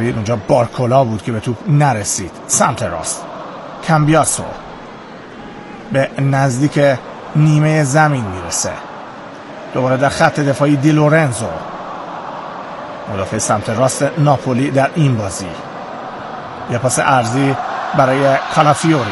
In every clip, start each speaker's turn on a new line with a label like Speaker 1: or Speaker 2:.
Speaker 1: اونجا بارکولا بود که به توپ نرسید. سمت راست کامبیاسو به نزدیک نیمه زمین میرسه. دوباره در خط دفاعی دی لورنزو، مدافع سمت راست ناپولی در این بازی. یه پاس عرضی برای کالافیوری.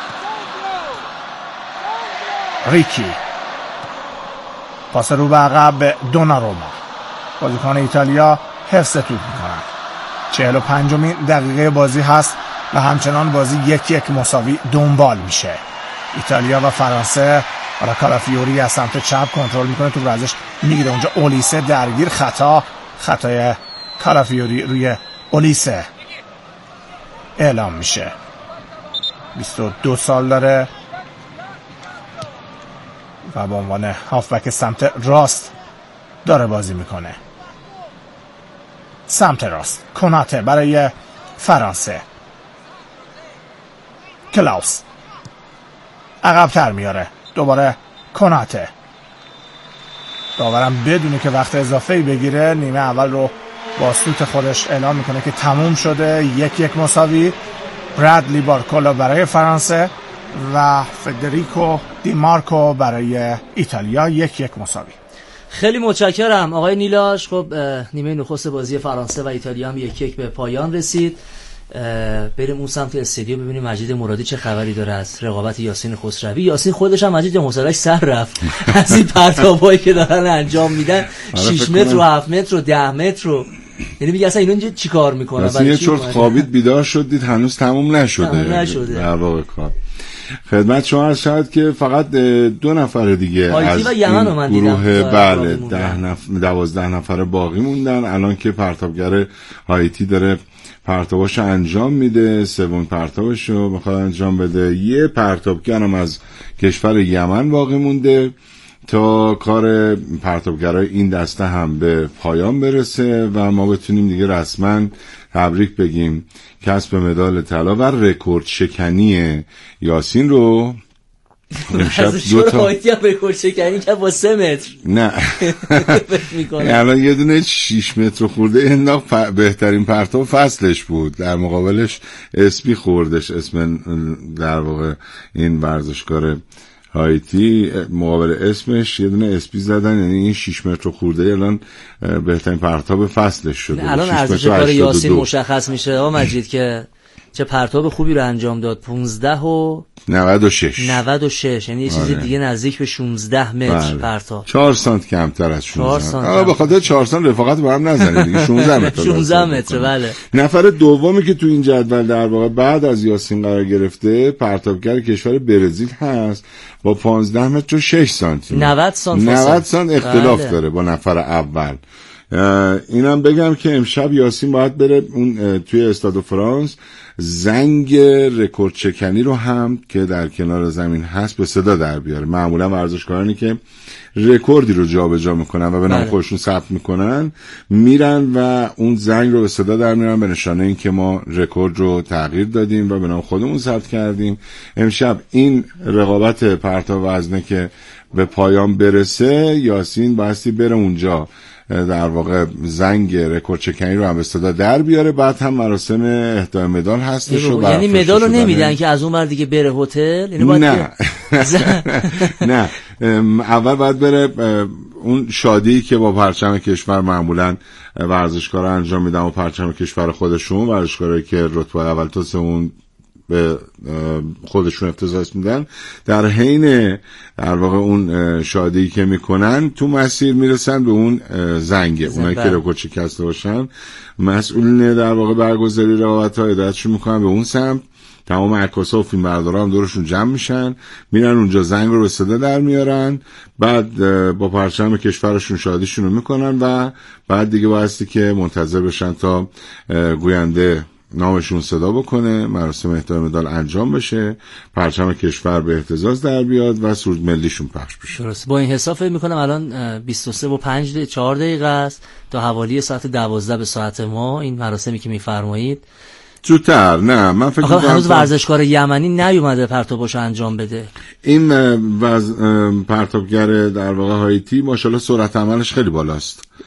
Speaker 1: ریکی پاس رو به عقب به دوناروما. بازیکن ایتالیا حفظ توپ میکنن. 45مین دقیقه بازی هست و همچنان بازی 1-1 مساوی دنبال میشه. ایتالیا و فرانسه. حالا کالافیوری از سمت چپ کنترل میکنه، تو ازش میگیره. اونجا اولیسه درگیر، خطای کالافیوری روی اولیسه اعلام میشه. 22 سال داره و به عنوان هافبک سمت راست داره بازی میکنه. سمت راست کناته برای فرانسه. کلاوس عقب‌تر میاره. دوباره کناته. داورم بدونه که وقت اضافه‌ای بگیره نیمه اول رو با سوت خودش اعلام میکنه که تموم شده. 1-1 مساوی. برادلی بارکولا برای فرانسه و فدریکو دی مارکو برای ایتالیا. 1-1 مساوی.
Speaker 2: خیلی متشکرم آقای نیلاش. خب نیمه نخست بازی فرانسه و ایتالیا هم 1-1 به پایان رسید. بریم اون سمت استودیو ببینیم مجید مرادی چه خبری داره از رقابت یاسین خسروی. یاسین خودش هم مجید حوصله‌اش سر رفت از این پرتابایی که دارن انجام میدن. 6 متر و 7 متر و 10 متر رو، یعنی میگه اصلا اینو چی کار میکنن؟
Speaker 3: اصلا یه چرت خوابید بیدار شد دید هنوز تموم نشده در واقع کار. خدمت شما عرض شد که فقط 2 نفر دیگه از این گروه 12 نفر باقی موندن. الان که پرتابگر هایتی داره پرتاباشو انجام میده، 3 پرتاباشو میخواد انجام بده. یه پرتابگر هم از کشور یمن باقی مونده تا کار پرتابگرای این دسته هم به پایان برسه و ما بتونیم دیگه رسما تبریک بگیم کسب مدال طلا و رکورد شکنی یاسین رو.
Speaker 2: امشب 2 تا رکورد شکنی که با 3 متر
Speaker 3: نه الان یه دونه 6 متر خورده انداخت. بهترین پرتاب فصلش بود. در مقابلش اسپی خوردش، اسم در واقع این ورزشکار هایتی مقابل اسمش یه دونه اسپی زدن، یعنی این 6 متر خورده الان بهترین پرتاب فصلش شده.
Speaker 2: الان ارزش کار یاسین مشخص میشه آقا مجید که چه پرتاب خوبی رو انجام داد. 15 و 96 یعنی یه چیز دیگه نزدیک به 16 متر پرتاب.
Speaker 3: 4 سانت کمتر از 16. به خاطر 4 سانت رفاقت با هم نزنید دیگه. 16 متر
Speaker 2: 16 متر بله.
Speaker 3: نفر دومی که تو این جدول در واقع بعد از یاسین قرار گرفته پرتابگر کشور برزیل هست با 15 متر و 6 سانتی.
Speaker 2: 90 سانت
Speaker 3: اختلاف داره با نفر اول. اینم بگم که امشب یاسین باید بره اون توی استاد فرانس زنگ رکورد شکنی رو هم که در کنار زمین هست به صدا در بیاره. معمولا ورزشکارانی که رکوردی رو جابجا میکنن و به نام خودشون ثبت میکنن میرن و اون زنگ رو به صدا در میارن به نشانه این که ما رکورد رو تغییر دادیم و به نام خودمون ثبت کردیم. امشب این رقابت پرتاب وزنه که به پایان برسه یاسین بایستی بره اونجا در واقع زنگ رکورد شکنی رو هم به صدا در بیاره. بعد هم مراسم اهدای مدال هستش.
Speaker 2: یعنی مدال رو نمیدن که از اون ور دیگه بره هتل؟ یعنی
Speaker 3: نه نه اول باید بره اون شادی که با پرچم کشور معمولا ورزشکارا انجام میدن و پرچم کشور خودشون، ورزشکارایی که رتبه اول تا سوم به خودشون اختصاص میدن، در حین در واقع اون شادی که میکنن تو مسیر میرسن به اون زنگ. اونایی که رکورد شکسته باشن مسئولین در واقع برگزاری رقابت‌ها هدایتشون میکنن به اون سمت. تمام عکاسا و فیلمبردارا هم دورشون جمع میشن، میرن اونجا زنگ رو به صدا در میارن، بعد با پرچم کشورشون شادیشون رو میکنن و بعد دیگه بایستی که منتظر بشن تا گوینده نامشون صدا بکنه، مراسم اهدای مدال انجام بشه، پرچم کشور به اهتزاز در بیاد و سرود ملیشون پخش بشه.
Speaker 2: درست. با این حساب فکر میکنم الان 23:04 است تا حوالی ساعت 12 به ساعت ما این مراسمی که میفرمایید.
Speaker 3: زودتر نه، من فکر می‌کنم
Speaker 2: هنوز ورزشکار یمنی نیومده پرتابشو انجام بده.
Speaker 3: این پرتابگر در واقع هایتی ماشاءالله سرعت عملش خیلی بالاست.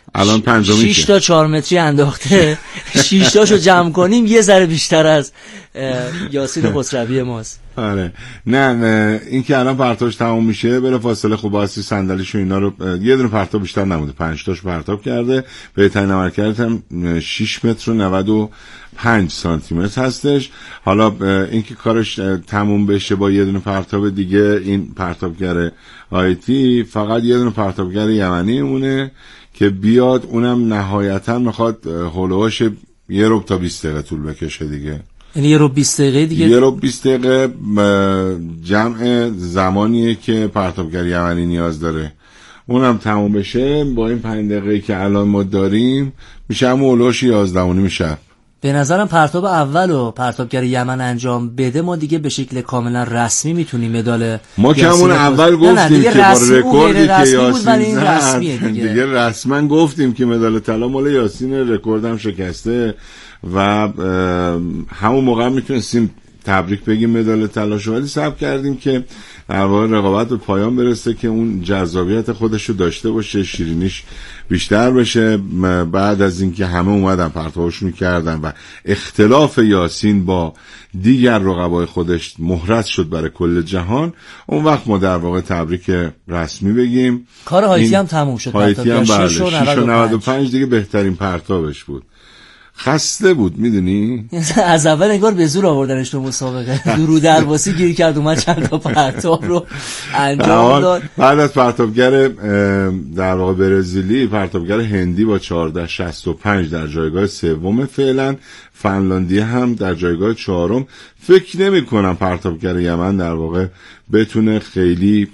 Speaker 3: الان پنجمی
Speaker 2: 6 تا 4 متری انداخته 6 تاشو جمع کنیم یه ذره بیشتر از یاسین خسروی ماست.
Speaker 3: آره نه این که الان پرتابش تموم میشه بلا فاصله خب واسه صندلیشو اینا رو یه دونه پرتاب بیشتر نمونده 5 تاشو پرتاب کرده. بهترین عملکرد هم 6 متر و 95 سانتی متر هستش. حالا اینکه کارش تموم بشه با یه دونه پرتاب دیگه این پرتابگر آیتی فقط یه دونه پرتابگر یمنی مونه که بیاد اونم نهایتا میخواد هولوش 1 ربع تا 20 دقیقه طول بکشه دیگه.
Speaker 2: یعنی 1 ربع 20 دقیقه دیگه
Speaker 3: 1 ربع 20 دقیقه جمع زمانیه که پرتابگر یمنی نیاز داره. اونم تموم بشه با این 5 دقیقه‌ای که الان ما داریم میشه هم هولوش 11 و نیم شب.
Speaker 2: به نظرم پرتاب اولو پرتابگر یمن انجام بده ما دیگه به شکل کاملا رسمی میتونیم مدال
Speaker 3: ما که همون اول گفتیم که با رکوردی که یاسین زد
Speaker 2: دیگه
Speaker 3: رسما گفتیم که مدال طلا مال یاسین رکوردم شکسته و همون موقع میتونستیم تبریک بگیم مدال طلاشو ولی صبر کردیم که در واقع رقابت به پایان برسه که اون جذابیت خودشو داشته باشه شیرینیش بیشتر بشه. بعد از اینکه همه اومدن پرتابشون کردن و اختلاف یاسین با دیگر رقبای خودش مهرس شد برای کل جهان اون وقت ما در واقع تبریک رسمی بگیم.
Speaker 2: کار هایتی هم تموم شد.
Speaker 3: هایتی هم 6.95 دیگه بهترین پرتابش بود. خسته بود میدونی
Speaker 2: از اول انگار به زور آوردنش تو مسابقه درو درواسی گیر کرد اومد چند تا پرتاب رو انجام داد.
Speaker 3: بعد از پرتابگر در واقع برزیلی پرتابگر هندی با 14.65 در جایگاه سوم فعلا. فنلاندی هم در جایگاه 4م. فکر نمی کنم پرتابگر یمن در واقع بتونه خیلی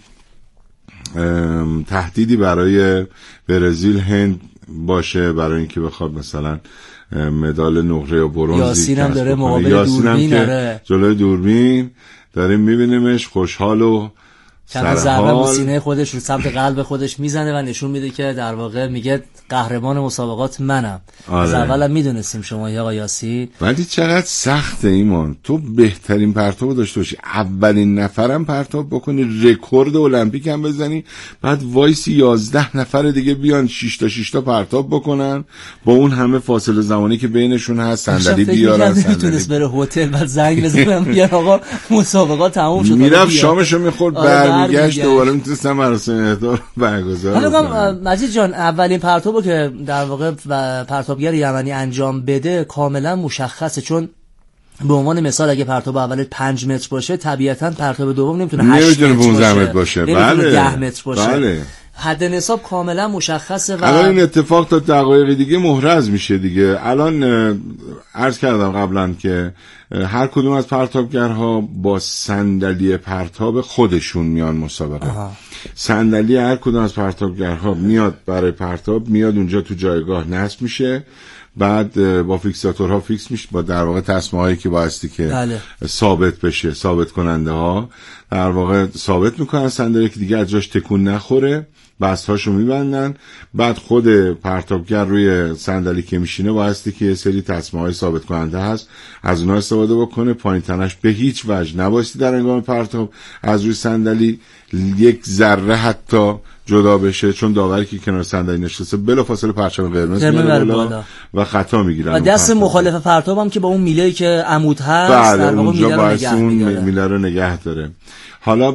Speaker 3: تهدیدی برای برزیل هند باشه برای اینکه بخواد مثلا مدال نقره یا برنز
Speaker 2: یاسین هم داره مقابل دوربین
Speaker 3: داره جلوی دوربین داریم میبینیمش خوشحال و
Speaker 2: چند ضربه با سینه خودش رو سمت قلب خودش میزنه و نشون میده که در واقع میگه قهرمان مسابقات منم. از اولم میدونستیم شما آقا یاسین.
Speaker 3: ولی چقدر سخته ایمان تو بهترین پرتاب داشته باشی اولین نفرم پرتاب بکنی رکورد المپیک هم بزنی بعد وایسی 11 نفر دیگه بیان 6 تا پرتاب بکنن با اون همه فاصله زمانی که بینشون هست صندلی بیارن
Speaker 2: میتونست بره هتل بعد زنگ بزنم بیان آقا مسابقات تموم شد
Speaker 3: میرفت شامشو میخورد برمیگشت دوباره میتونستم مراسم اهدا برگزار
Speaker 2: کنم. مجید جان اولین پرتابو که در واقع پرتابگر یمنی انجام بده کاملا مشخصه چون به عنوان مثال اگه پرتاب اول 5 متر باشه طبیعتا پرتاب دوم نمیتونه 8 متر باشه
Speaker 3: بله
Speaker 2: 10 متر باشه
Speaker 3: بله.
Speaker 2: حد نصاب کاملا مشخصه و
Speaker 3: الان این اتفاق تا دقایق دیگه محرز میشه دیگه. الان عرض کردم قبلا که هر کدوم از پرتابگرها با صندلی پرتاب خودشون میان مسابقه. صندلی هر کدوم از پرتابگرها میاد برای پرتاب میاد اونجا تو جایگاه نصب میشه بعد با فیکساتورها فیکس میشه با در واقع تسمه هایی که بایستی که
Speaker 2: بله.
Speaker 3: ثابت بشه ثابت کننده ها در واقع ثابت میکنن صندلی که دیگه از جاش تکون نخوره بستهاشو میبندن بعد خود پرتابگر روی صندلی که میشینه بایستی که یه سری تسمه های ثابت کننده هست از اونها استفاده بکنه پایین تنش به هیچ وجه نبایستی در هنگام پرتاب از روی صندلی یک ذره حتی جدا بشه چون داوری که کنار صندلی نشسته بلافاصله پرچم قرمز میاره بالا و خطا میگیرن
Speaker 2: و دست مخالف پرتابم که با اون میله‌ای که عمود هست
Speaker 3: بله
Speaker 2: در واقع
Speaker 3: اونجا باید اون
Speaker 2: میله
Speaker 3: رو نگه داره. حالا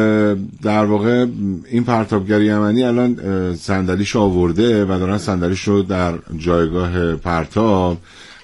Speaker 3: در واقع این پرتابگر یمنی الان صندلیش آورده و دارن صندلیش رو در جایگاه پرتاب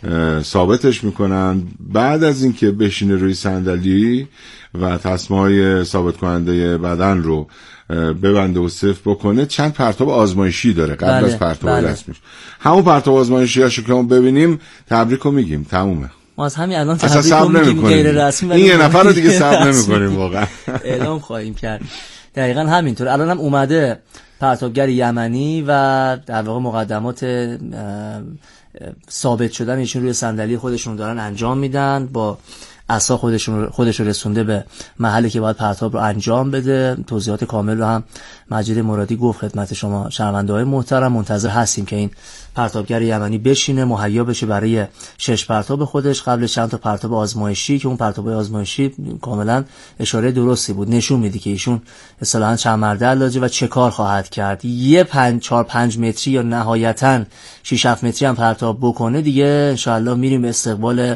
Speaker 3: ثابتش میکنن. بعد از اینکه بشینه روی صندلی و تسمه‌های ثابت کننده بدن رو ببنده و صفر بکنه چند پرتاب آزمایشی داره قبل از پرتاب رسمیش. همون پرتاب آزمایشی هاشو که ما ببینیم تبریکو میگیم تمومه.
Speaker 2: ما از همین الان تبریکو میگیم غیر رسمی
Speaker 3: این یه نفر رو دیگه صبر نمی‌کنیم واقعا
Speaker 2: اعلام خواهیم کرد. دقیقاً همینطور الان هم اومده پرتابگر یمنی و در واقع مقدمات ثابت شدن ایشون روی صندلی خودشون دارن انجام میدن با عصا خودش رو رسونده به محلی که باید پرتاب رو انجام بده. توضیحات کامل رو هم مجید مرادی گفت خدمت شما شنونده‌های محترم. منتظر هستیم که این پرتابگر یمنی بشینه مهیا بشه برای 6 پرتاب خودش قبل چند تا پرتاب آزمایشی که اون پرتاب آزمایشی کاملا اشاره درستی بود، نشون میده که ایشون اصطلاحاً چند مرده علاجه و چه کار خواهد کرد. یه 4-5 متری یا نهایتاً 6-7 متری هم پرتاب بکنه دیگه انشاءالله میریم استقبال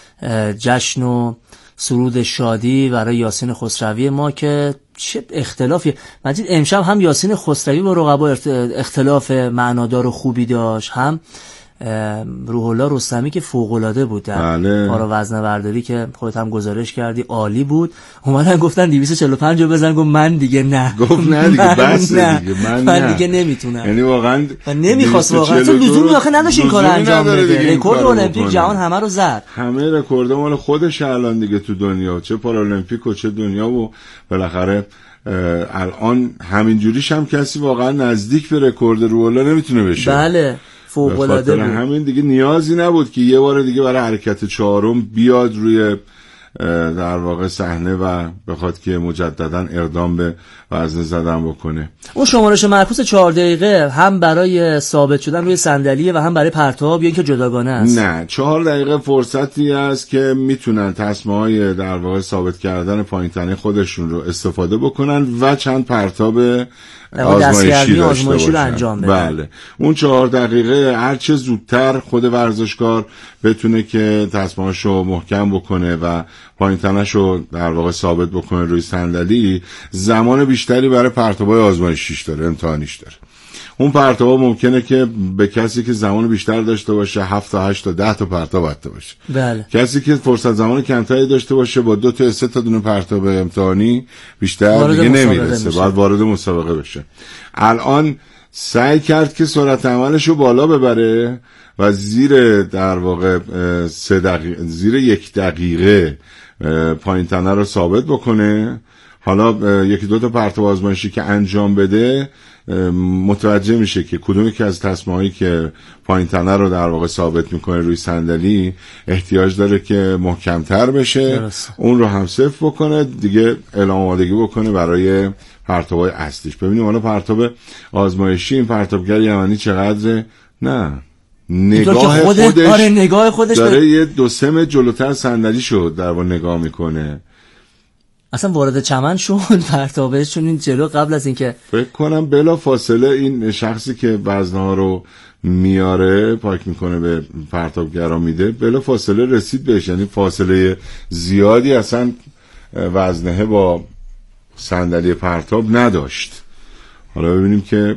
Speaker 2: جشن و سرود شادی برای یاسین خسروی ما که چه اختلافی. مجید امشب هم یاسین خسروی با رقبا اختلاف معنادار و خوبی داشت، هم روح الله رستمی که فوق‌العاده بود در پارا وزنه برداری که خودت هم گزارش کردی عالی بود. اومدن گفتن 245 رو بزن، گفت من دیگه نه،
Speaker 3: گفت نه دیگه بس دیگه
Speaker 1: من
Speaker 2: دیگه نمیتونم.
Speaker 3: یعنی واقعا
Speaker 2: نمیخواست، واقعا تو لزومی آخه نداشت این کارو انجام بده. رکورد المپیک جهان همه رو زد،
Speaker 3: همه رکورد مال خودش الان دیگه تو دنیا، چه پارالمپیک و چه دنیا، و بالاخره الان همینجوریش هم کسی واقعا نزدیک به رکورد روح الله نمیتونه بشه.
Speaker 2: بله فوق‌العاده بود.
Speaker 3: همین دیگه نیازی نبود که یه بار دیگه برای حرکت 4 بیاد روی در واقع صحنه و بخواد که مجددا اقدام به وزنه زدن بکنه.
Speaker 2: اون شمارش معکوس 4 دقیقه هم برای ثابت شدن روی صندلیه و هم برای پرتاب، یا اینکه جداگانه است؟
Speaker 3: نه، 4 دقیقه فرصتی است که میتونن تسمه‌های در واقع ثابت کردن پایین تنه خودشون رو استفاده بکنن و چند پرتاب آزمایشی رو انجام بدن. بله، اون 4 دقیقه هر چه زودتر خود ورزشکار بتونه که تسمه‌اشو محکم بکنه و پایین تنه‌شو در واقع ثابت بکنه روی صندلی، زمان بیشتری برای پرتاب‌های آزمایشیش داره، امتحانیش داره. اون پرتابا ممکنه که به کسی که زمان بیشتر داشته باشه 7 تا 8 تا 10 تا پرتاب داشته باشه.
Speaker 2: بله.
Speaker 3: کسی که فرصت زمان کمتری داشته باشه با 2 تا 3 تا دونه پرتاب امتحانی بیشتر دیگه نمیرسه، باید وارد مسابقه بشه. الان سعی کرد که سرعت عملشو بالا ببره و زیر در واقع 3 دقیقه، زیر 1 دقیقه پایین تنه رو ثابت بکنه. حالا 1-2 تا پرتاب آزمایشی که انجام بده متوجه میشه که کدومی که از تسمه‌هایی که پایین تنه رو در واقع ثابت میکنه روی صندلی احتیاج داره که محکمتر بشه. اون رو هم صفر بکنه دیگه، اعلام آمادگی بکنه برای پرتاب‌های اصلیش. ببینیم حالا پرتاب آزمایشی این پرتابگر یمنی چقدره. نه، نگاه خودش داره یه 2-3 متر جلوتر صندلی شد در واقع نگاه میکنه.
Speaker 2: اصلا وارد چمن شد پرتابش، چون این جلو قبل از اینکه
Speaker 3: فکر کنم بلا فاصله این شخصی که وزنها رو میاره پاک میکنه به پرتابگرا میده، بلا فاصله رسید بهش، یعنی فاصله زیادی اصلا وزنه با صندلی پرتاب نداشت. حالا ببینیم که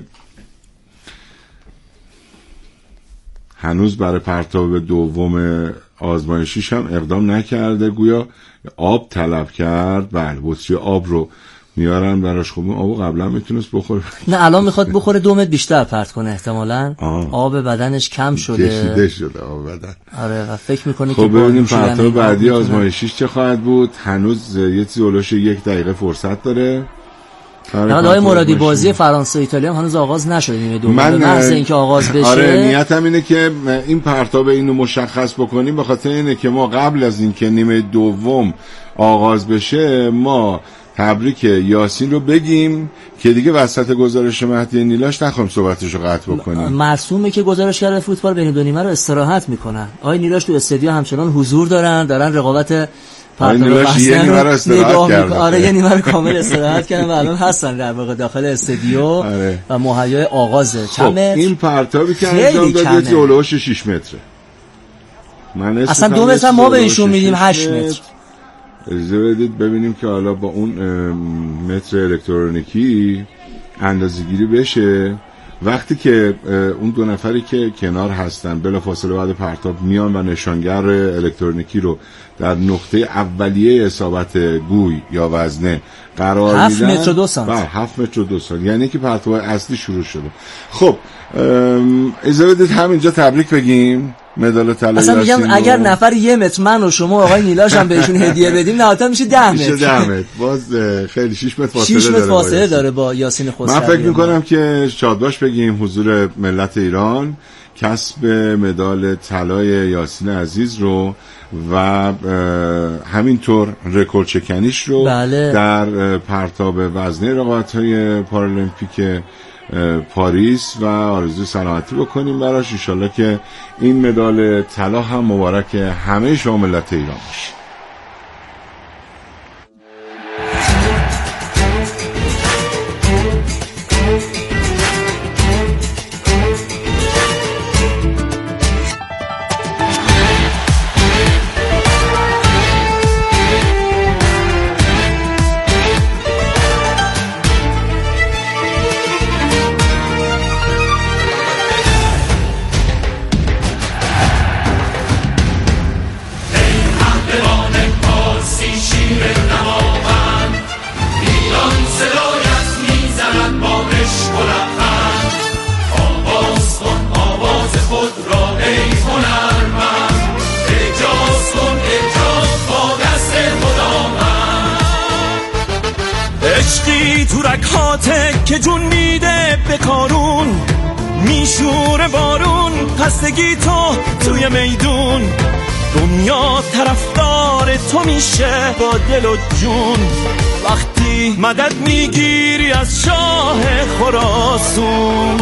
Speaker 3: هنوز برای پرتاب دوم آزمایشیش هم اقدام نکرده، گویا آب طلب کرد. بله، بطری آب رو میارن براش. خب آبو قبلا میتونست بخوره، نه
Speaker 2: الان میخواد بخوره 2 متر بیشتر پرت کنه احتمالاً. آب بدنش کم شده،
Speaker 3: کشیده شده آب بدن.
Speaker 2: آره و فکر میکنه
Speaker 3: خب ببینیم پرتاب بعدی آزمایشیش چه خواهد بود. هنوز یه چیزی اولش 1 دقیقه فرصت داره.
Speaker 2: آقای مرادی بازی فرانسه و ایتالیا هم هنوز آغاز نشده، نیمه دوم به محض اینکه آغاز بشه.
Speaker 3: آره، نیتم اینه که این پرتاب اینو مشخص بکنیم، به خاطر اینه که ما قبل از اینکه نیمه دوم آغاز بشه ما تبریک یاسین رو بگیم که دیگه وسط گزارش مهدی نیلاش نخوایم صحبتشو قطع بکنیم.
Speaker 2: معصومه که گزارشگر فوتبال بین دو نیمه رو استراحت میکنن. آقای نیلاش تو استادیو همچنان حضور دارن رقابت
Speaker 3: نیلاش یه نیمه رو استراحت کردن.
Speaker 2: آره، یه نیمه رو کامل استراحت کردن و الان هستن در واقع داخل استادیو.
Speaker 3: آره.
Speaker 2: و مهیای آغازه.
Speaker 3: خب این پرتابی که انجام داد یه اولوش 6 متره. من
Speaker 2: اصلا 2 متر ما به ایشون میدیم 8 متر.
Speaker 3: اجازه بدید ببینیم که حالا با اون متر الکترونیکی اندازه‌گیری بشه. وقتی که اون 2 نفری که کنار هستن بلافاصله بعد پرتاب میان و نشانگر الکترونیکی رو در نقطه اولیه اصابت گوی یا وزنه قرار میدن.
Speaker 2: 7 متر و 2 سانتی.
Speaker 3: 7 متر و 2 سانتی، یعنی که پرتاب اصلی شروع شده. خب اجازه بدید همینجا تبریک بگیم. مدال طلایی
Speaker 2: اصلا میگم اگر نفر 1 متر من و شما آقای نیلاش هم بهشون هدیه بدیم نهایتا میشه 10 متر.
Speaker 3: میشه 10 متر. باز خیلی 6 متر فاصله
Speaker 2: 6 متر فاصله داره با یاسین خسروی.
Speaker 3: من فکر میکنم که شادباش بگیم حضور ملت ایران کسب مدال طلای یاسین عزیز رو و همینطور رکورد چکنیش رو
Speaker 2: بله.
Speaker 3: در پرتاب وزنه رقابت‌های پارالمپیک پاریس و آرزوی سلامتی بکنیم براش. انشالله که این مدال طلا هم مبارک همه شما ملت ایران باشه.
Speaker 4: که جون میده به کارون، میشوره بارون، خستگی تو توی میدون، دنیا طرفدار تو میشه با دل و جون، وقتی مدد میگیری از شاه خراسون.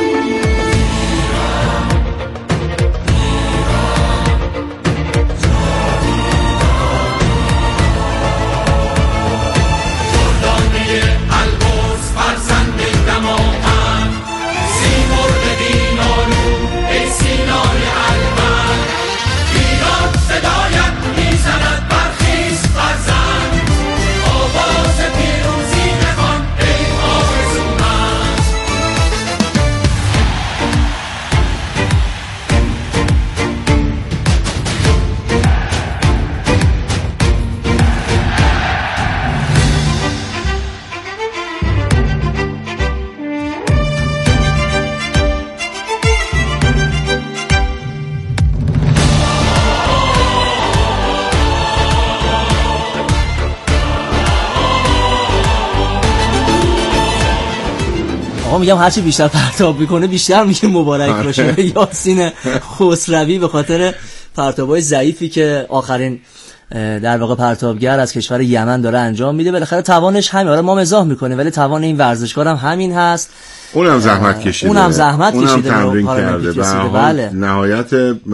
Speaker 2: میگم هرچی بیشتر پرتاب میکنه بیشتر میگه مبارک باشه یاسین خسروی به خاطر پرتابای ضعیفی که آخرین در واقع پرتابگر از کشور یمن داره انجام میده. بالاخره توانش همین، آره ما مزاح میکنیم ولی توان این ورزشکار هم همین هست.
Speaker 3: اونم زحمت کشیده،
Speaker 2: اونم تمرین
Speaker 3: کرده.
Speaker 2: بله.
Speaker 3: نهایت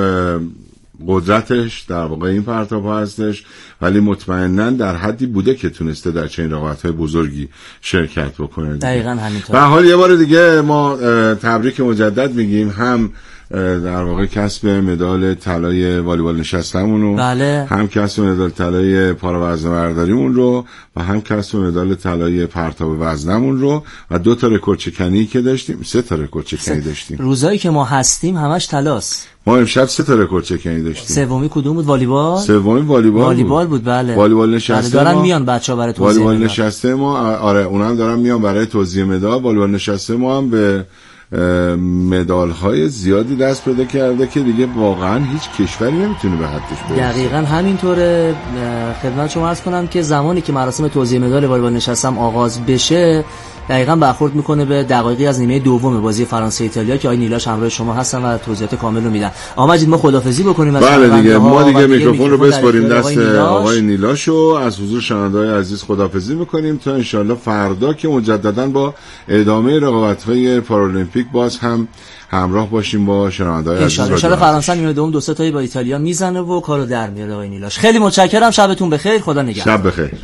Speaker 3: قدرتش در واقع این پرتاب هستش، ولی مطمئناً در حدی بوده که تونسته در چنین رقابت‌های بزرگی شرکت بکنه.
Speaker 2: دقیقاً همینطور.
Speaker 3: به حال یه بار دیگه ما تبریک مجدد میگیم، هم در واقع کسب مدال طلای والیبال نشستمون رو،
Speaker 2: بله.
Speaker 3: هم کسب مدال طلای پاراوزنه‌برداریمون رو و هم کسب مدال طلای پرتاب وزنمون رو و 2 تا رکورد چکنی که داشتیم، 3 تا رکورد چکنی داشتیم.
Speaker 2: روزایی که ما هستیم همش طلاست.
Speaker 3: ما امشب 3 تا رکورد چکنی داشتیم.
Speaker 2: سومی کدوم بود؟ والیبال.
Speaker 3: سومی والیبال بود.
Speaker 2: بله.
Speaker 3: والیبال نشسته
Speaker 2: دارن میان بچه‌ها برای توزیع مدال.
Speaker 3: والیبال نشسته ما، آره اونم دارن میان برای توزیع مدال. والیبال نشسته ما هم به مدال‌های زیادی دست پیدا کرده که دیگه واقعا هیچ کشوری نمیتونه به حدش برسه.
Speaker 2: دقیقاً همینطوره. خدمت شما عرض کنم که زمانی که مراسم توزیع مدال والیبال نشستم آغاز بشه دقیقاً برخورد میکنه به دقایقی از نیمه دوم بازی فرانسه ایتالیا که آقای نیلاش همراه شما هستن و توضیحات کامل رو میدن. آقا مجید ما خداحافظی بکنیم از
Speaker 3: بله دیگه، ما دیگه میکروفون رو بسپاریم دست آقای نیلاش و از حضور شنونده‌های عزیز خداحافظی میکنیم تا انشالله فردا که مجددا با ادامه رقابت‌های پارالمپیک باز هم همراه باشیم با شنونده‌های عزیز.
Speaker 2: ان شاءالله فرانسه نیمه دوم 2-3 تایی با ایتالیا میزنه و کارو در میاره آقای نیلاش. خیلی متشکرم، شبتون بخیر، خدا نگهدار.
Speaker 3: شب بخیر.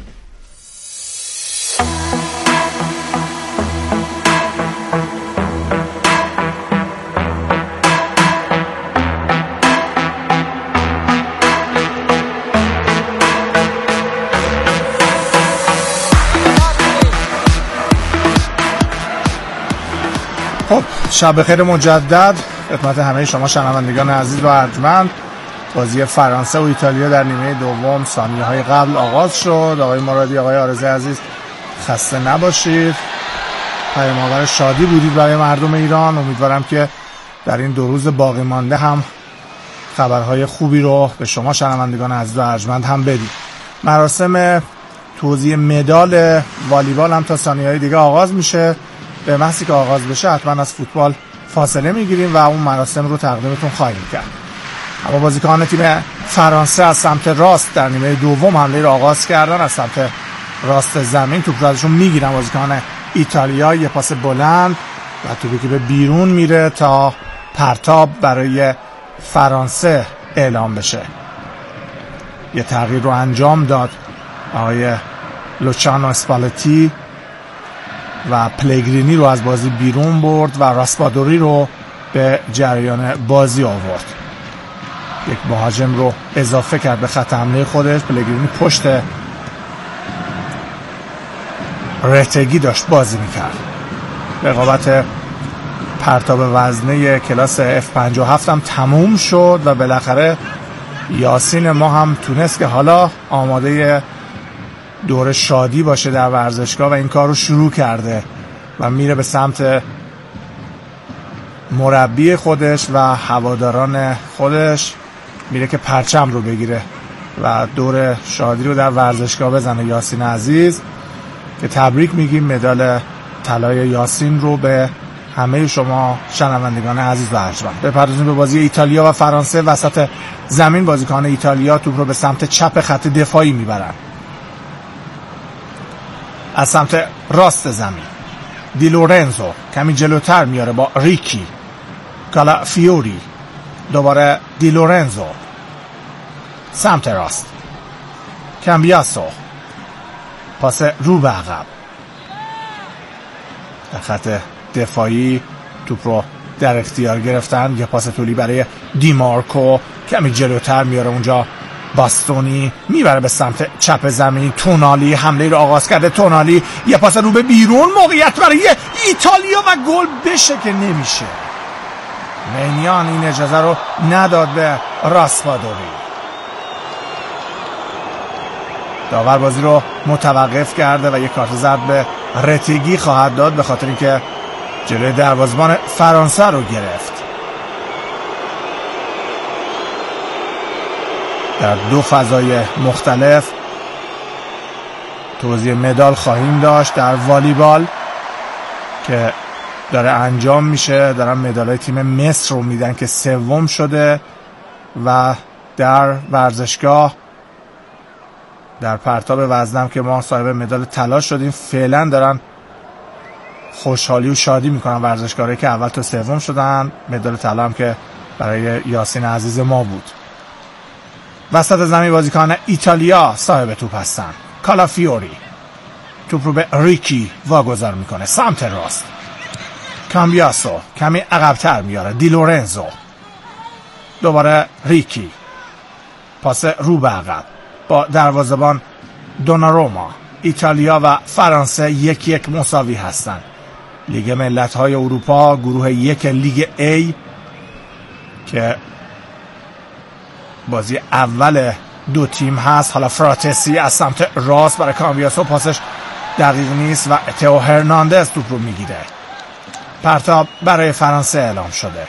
Speaker 1: خب شب بخیر مجدد خدمت همه شما شنوندگان عزیز و ارجمند. بازی فرانسه و ایتالیا در نیمه دوم ثانیه‌های قبل آغاز شد. آقای مرادی، آقای آرزوی عزیز خسته نباشید. پیام‌آور شادی بودید برای مردم ایران. امیدوارم که در این 2 روز باقی مانده هم خبرهای خوبی رو به شما شنوندگان عزیز و ارجمند هم بدید. مراسم توزیع مدال والیبال هم تا ثانیه‌های دیگه آغاز میشه. به محضی که آغاز بشه حتما از فوتبال فاصله میگیریم و اون مراسم رو تقدیمتون خواهیم کرد. اما بازیکنان تیم فرانسه از سمت راست در نیمه دوم حمله رو آغاز کردن. از سمت راست زمین توپ رو ازشون میگیرن بازیکنان ایتالیا. یه پاس بلند و توپی که به بیرون میره تا پرتاب برای فرانسه اعلام بشه. یه تغییر رو انجام داد آقای لوچانو اسپالتی و پلگرینی رو از بازی بیرون برد و راسپادوری رو به جریان بازی آورد. یک مهاجم رو اضافه کرد به خط حمله خودش. پلگرینی پشت رتگی داشت بازی میکرد. رقابت پرتاب وزنه کلاس F57 هم تموم شد و بالاخره یاسین ما هم تونست که حالا آماده دور شادی باشه در ورزشگاه و این کار رو شروع کرده و میره به سمت مربی خودش و هواداران خودش، میره که پرچم رو بگیره و دور شادی رو در ورزشگاه بزنه. یاسین عزیز که تبریک میگیم مدال طلای یاسین رو به همه شما شنوندگان عزیز و ارجمند. بپردازیم به بازی ایتالیا و فرانسه. وسط زمین بازیکن ایتالیا توپ رو به سمت چپ خط دفاعی میبرن. از سمت راست زمین دی لورنزو کمی جلوتر میاره با ریکی. کالافیوری، دوباره دی لورنزو سمت راست. کامبیاسو پاس رو به عقب. در خط دفاعی توپ رو در اختیار گرفتن. یه پاس طولی برای دیمارکو، کمی جلوتر میاره اونجا. باستونی میبره به سمت چپ زمین. تونالی حمله رو آغاز کرده. تونالی یه پاس رو به بیرون، موقعیت برای ایتالیا و گل بشه که نمیشه. مینیان این اجازه رو نداد به راسپادوری. داور بازی رو متوقف کرده و یک کارت زرد به رتگی خواهد داد به خاطر اینکه جلوی دروازه‌بان فرانسه رو گرفت. در دو فضای مختلف توزیع مدال خواهیم داشت. در والیبال که داره انجام میشه دارن مدالای تیم مصر رو میدن که سوم شده و در ورزشگاه در پرتاب وزنم که ما صاحب مدال طلا شدیم فعلا دارن خوشحالی و شادی میکنن ورزشکارایی که اول تا سوم شدن. مدال طلا هم که برای یاسین عزیز ما بود. وسط زمین بازیکن ایتالیا صاحب توپ هستن. کالافیوری توپ رو به ریکی واگذار میکنه سمت راست. کامبیاسو کمی عقب‌تر میاره. دی لورنزو، دوباره ریکی، پاس رو به عقب با دروازه‌بان دوناروما. ایتالیا و فرانسه 1-1 مساوی هستند. لیگ ملت‌های اروپا گروه 1 لیگ A که بازی اول دو تیم هست. حالا فراتسی از سمت راست برای کامبیاسو، پاسش دقیق نیست و تئو هرناندز توپ رو میگیره. پرتاب برای فرانسه اعلام شده.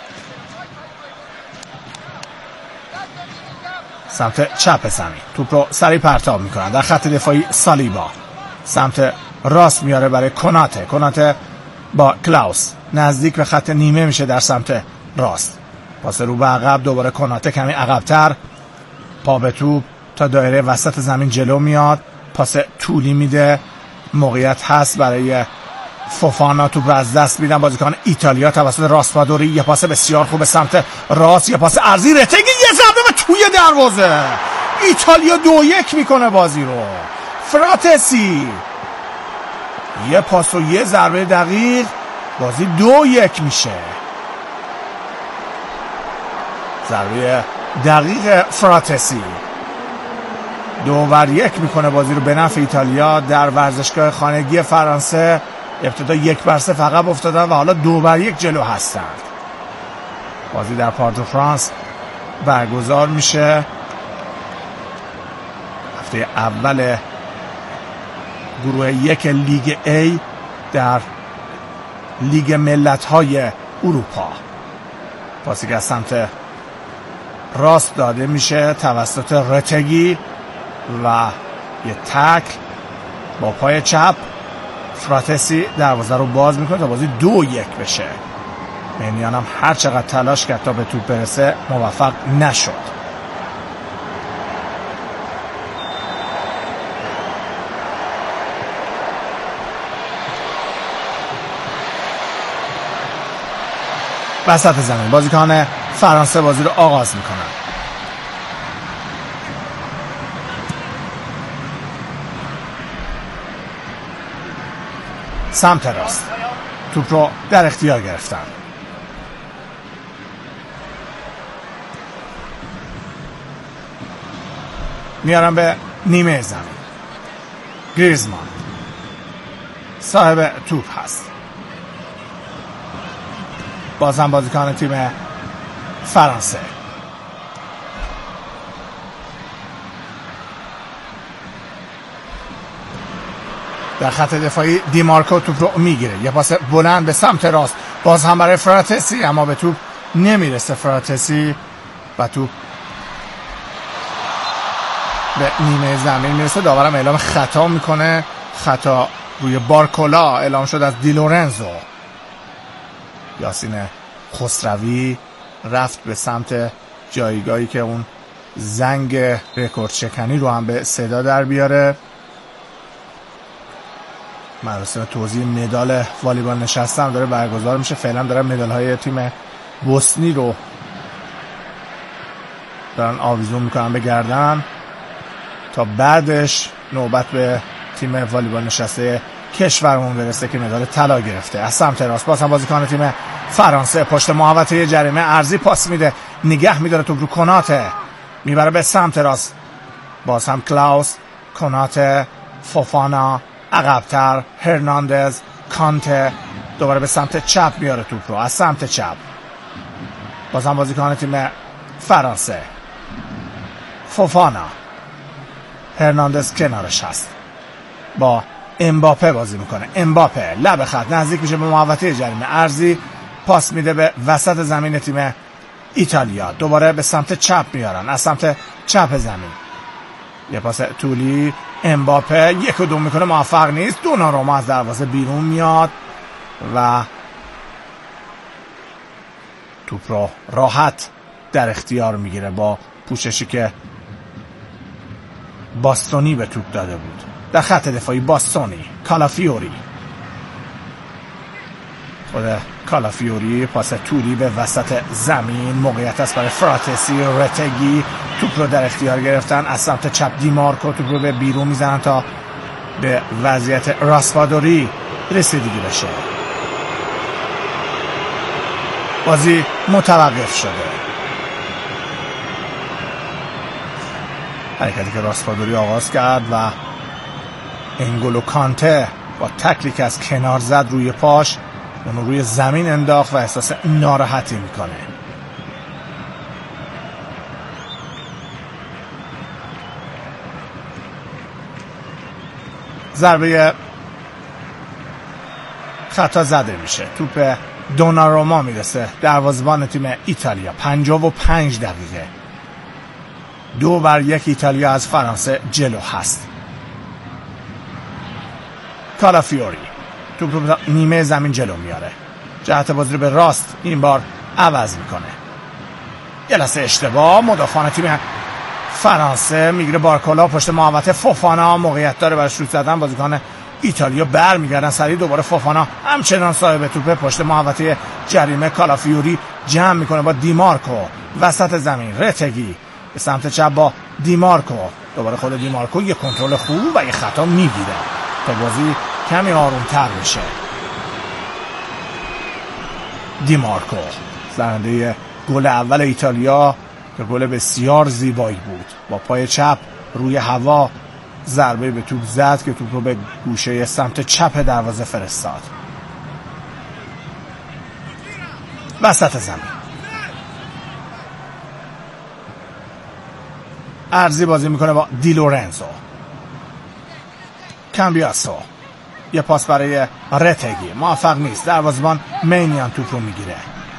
Speaker 1: سمت چپ زمین توپ رو سریع پرتاب میکنن. در خط دفاعی سالیبا سمت راست میاره برای کناته با کلاوس نزدیک به خط نیمه میشه در سمت راست. پاس رو به عقب، دوباره کناته کمی عقبتر، پا به توپ تا دایره وسط زمین جلو میاد. پاس طولی میده، موقعیت هست برای فوفانا. توپ رو از دست میدن بازیکن ایتالیا توسط راسپادوری. یه پاس بسیار خوب به سمت راست، یه پاس عرضی رتگی، یه ضربه به توی دروازه. ایتالیا 2-1 میکنه بازی رو. فراتسی یه پاس و یه ضربه دقیق، بازی 2-1 میشه. ضربه دقیق فراتسی 2-1 میکنه بازی رو به نفع ایتالیا. در ورزشگاه خانگی فرانسه ابتدا 1-0 عقب افتادن و حالا 2-1 جلو هستند. بازی در پارت فرانس برگزار میشه. هفته اول گروه 1 لیگ A در لیگ ملت‌های اروپا. پاسی که از سمت راست داده میشه توسط رتگی و یه تکل با پای چپ. فراتسی دروازه رو باز میکنه تا بازی 2-1 بشه. مینیان هم هر چقدر تلاش کرد تا به توپ برسه موفق نشد. وسط زمین بازیکن فرانسه بازی رو آغاز میکنن. سمت راست توپ رو در اختیار گرفتن. میارن به نیمه زمین. گریزمان صاحب توپ هست. بازم بازیکن تیم فرانسه. در خط دفاعی دیمارکو توپ رو میگیره. یه پاس بلند به سمت راست باز هم برای فراتسی، اما به توپ نمیرسه فراتسی و توپ به نیمه زمین میرسه. داورم اعلام خطا میکنه. خطا روی بارکولا اعلام شد از دی لورنزو. یاسین خسروی رفت به سمت جایگاهی که اون زنگ رکورد شکنی رو هم به صدا در بیاره. مراسم توزیع مدال والیبال نشسته هم داره برگزار میشه. فعلا دارن مدال های تیم بوسنی رو دارن آویزون میکنن به گردن تا بعدش نوبت به تیم والیبال نشسته کشورمون برسه که مدال طلا گرفته. از سمت راست باز هم بازیکن تیم فرانسه پشت محوطه جریمه ارضی پاس میده، نگه میداره توپ رو کناته، میبره به سمت راست. باز هم کلاوس، کناته، فوفانا، عقبتر هرناندز، کانته، دوباره به سمت چپ میاره توپ رو. از سمت چپ باز هم بازیکن تیم فرانسه، فوفانا، هرناندز کنارش هست، با امباپه بازی میکنه. امباپه لب خط نزدیک میشه به محوطه جریمه ارضی، پاس میده به وسط زمین تیم ایتالیا. دوباره به سمت چپ میارن. از سمت چپ زمین یه پاس طولی، امباپه 1 و 2 میکنه، موفق نیست. دوناروما از دروازه بیرون میاد و توپ رو راحت در اختیار میگیره با پوششی که باستونی به توپ داده بود. در خط دفاعی باستونی، کالافیوری، خود کالافیوری پاس طولی به وسط زمین، موقعیت است برای فراتسی، رتگی توپ رو در اختیار گرفتن. از سمت چپ دیمارکو توپ رو به بیرون میزنن تا به وضعیت راسپادوری رسیدگی بشه. بازی متوقف شده. حرکتی که راسپادوری آغاز کرد و انگولو کانته با تکلی که از کنار زد روی پاش اونو روی زمین انداخت و احساس ناراحتی میکنه. ضربه خطا زده میشه. توپ دوناروما میرسه دروازه‌بان تیم ایتالیا. 55 دقیقه 2-1 ایتالیا از فرانسه جلو هست. کالافیوری توپ رو نیمه زمین جلو میاره، جهت بازی رو به راست این بار عوض میکنه. یه لحظه اشتباه، مدافعان تیم فرانسه میگیره بارکولا پشت محوطه، فوفانا موقعیت داره برای شوت زدن. بازیکن ایتالیا برمیگردن سریع، دوباره فوفانا همچنان صاحب توپ پشت محوطه جریمه. کالافیوری جمع میکنه با دیمارکو وسط زمین، رتگی به سمت چپ با دیمارکو، دوباره خود دیمارکو یه کنترل خوب و یه خطا میگیره تا بازی کمی آرومتر بشه. دیمارکو زننده گل اول ایتالیا که گل بسیار زیبایی بود، با پای چپ روی هوا ضربه به توپ زد که توپ رو به گوشه سمت چپ دروازه فرستاد. وسط زمین ارزی بازی میکنه با دی لورنزو. کامبیاسو یه پاس برای رتگی، موفق نیست. دروازه‌بان مینیان توپ رو میگیره.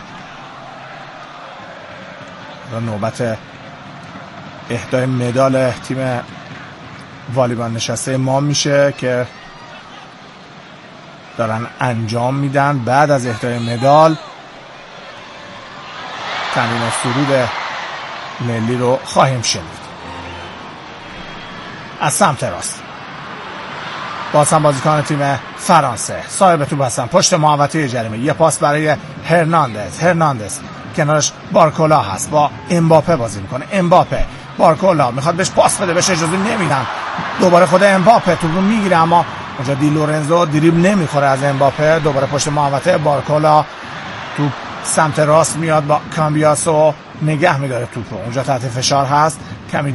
Speaker 1: و نوبت اهدای مدال تیم والیبال نشسته ما میشه که دارن انجام میدن. بعد از اهدای مدال تمرین سرود ملی رو خواهیم شنید. از سمت راست باز هم بازیکن تیم فرانسه صاحب توپ هستن پشت محوطه جریمه. یه پاس برای هرناندز کنارش بارکولا هست، با امباپه بازی میکنه. امباپه بارکولا میخواد بهش پاس بده، بهش اجازه نمیدن. دوباره خود امباپه توپ رو میگیره اما اونجا دی لورنزو دریبل نمیخوره از امباپه. دوباره پشت محوطه بارکولا توپ سمت راست میاد با کامبیاسو نگه میداره توپ رو. اونجا تحت فشار هست